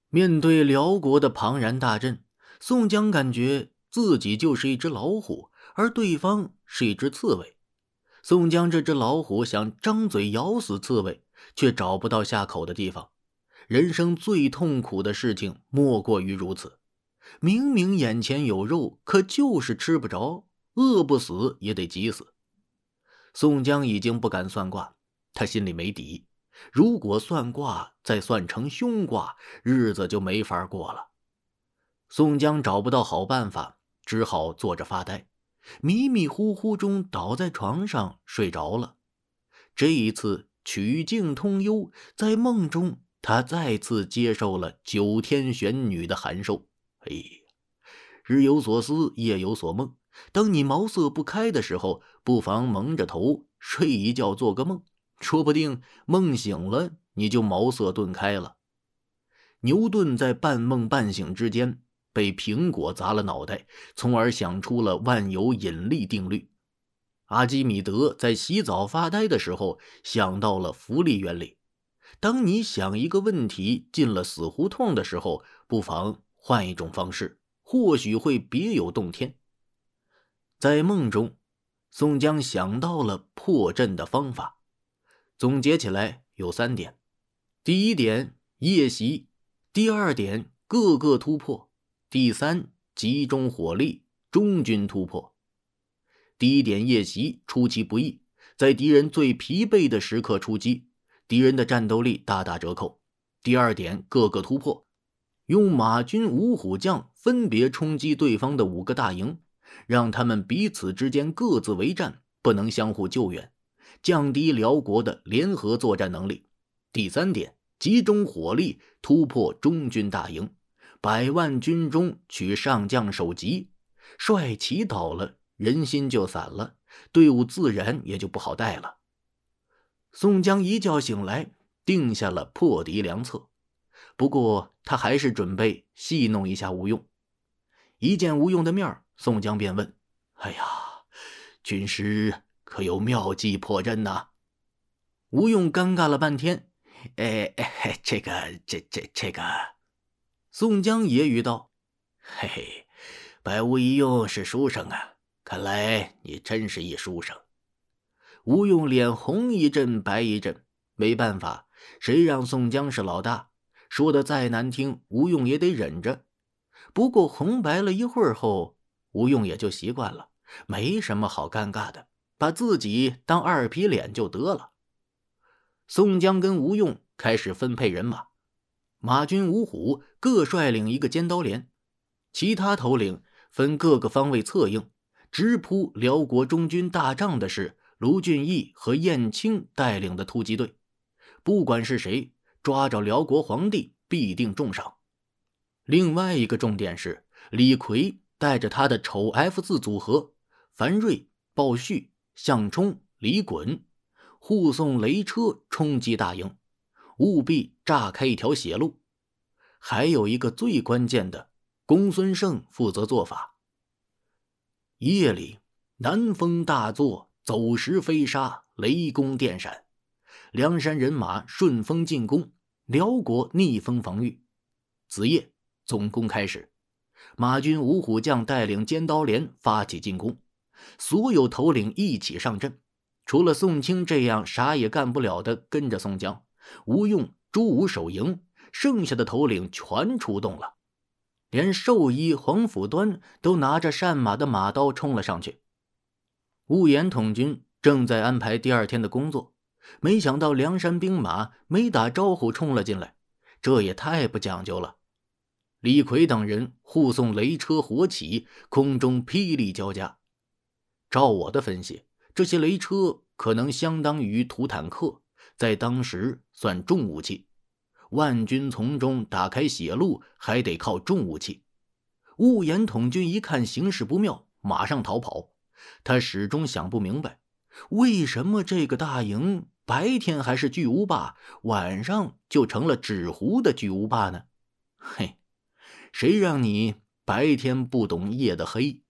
面对辽国的庞然大阵，宋江感觉自己就是一只老虎，而对方是一只刺猬。宋江这只老虎想张嘴咬死刺猬，却找不到下口的地方。人生最痛苦的事情莫过于如此，明明眼前有肉，可就是吃不着，饿不死也得急死。宋江已经不敢算卦，他心里没底，如果算卦再算成凶卦，日子就没法过了。宋江找不到好办法，只好坐着发呆，迷迷糊糊中倒在床上睡着了。这一次曲径通幽，在梦中他再次接受了9天玄女的函授。日有所思，夜有所梦，当你茅塞不开的时候，不妨蒙着头睡一觉，做个梦，说不定梦醒了你就茅塞顿开了。牛顿在半梦半醒之间被苹果砸了脑袋，从而想出了万有引力定律。阿基米德在洗澡发呆的时候想到了浮力原理。当你想一个问题进了死胡同的时候，不妨换一种方式，或许会别有洞天。在梦中，宋江想到了破阵的方法，总结起来有3点。第一点，夜袭；第二点，各个突破；第三，集中火力，中军突破。第一点，夜袭出其不意，在敌人最疲惫的时刻出击，敌人的战斗力大打折扣。第二点，各个突破，用马军五虎将分别冲击对方的5个大营，让他们彼此之间各自为战，不能相互救援，降低辽国的联合作战能力。第三点，集中火力，突破中军大营，100万军中取上将首级，帅旗倒了，人心就散了，队伍自然也就不好带了。宋江一觉醒来，定下了破敌良策，不过他还是准备戏弄一下吴用。一见吴用的面，宋江便问：军师可有妙计破阵呢？吴用尴尬了半天，这个。宋江揶揄道：百无一用是书生啊，看来你真是一书生。吴用脸红一阵白一阵，没办法，谁让宋江是老大，说的再难听，吴用也得忍着。不过红白了一会儿后，吴用也就习惯了，没什么好尴尬的，把自己当2皮脸就得了。宋江跟吴用开始分配人马，马军5虎各率领一个尖刀连，其他头领分各个方位策应。直扑辽国中军大帐的是卢俊义和燕青带领的突击队，不管是谁，抓着辽国皇帝必定重赏。另外一个重点是李逵带着他的丑 F4 组合樊瑞、鲍旭、项冲、李衮护送雷车冲击大营，务必炸开一条血路。还有一个最关键的，公孙胜负责做法。夜里南风大作，走石飞沙，雷公电闪，梁山人马顺风进攻，辽国逆风防御。子夜总攻开始，马军5虎将带领尖刀连发起进攻，所有头领一起上阵，除了宋清这样啥也干不了的跟着宋江，吴用、朱武守营，剩下的头领全出动了。连兽医黄甫端都拿着善马的马刀冲了上去。兀言统军正在安排第2天的工作，没想到梁山兵马没打招呼冲了进来，这也太不讲究了。李逵等人护送雷车火起，空中霹雳交加。照我的分析，这些雷车可能相当于土坦克，在当时算重武器。万军从中打开血路，还得靠重武器。兀言统军一看形势不妙，马上逃跑。他始终想不明白，为什么这个大营白天还是巨无霸，晚上就成了纸糊的巨无霸呢？谁让你白天不懂夜的黑。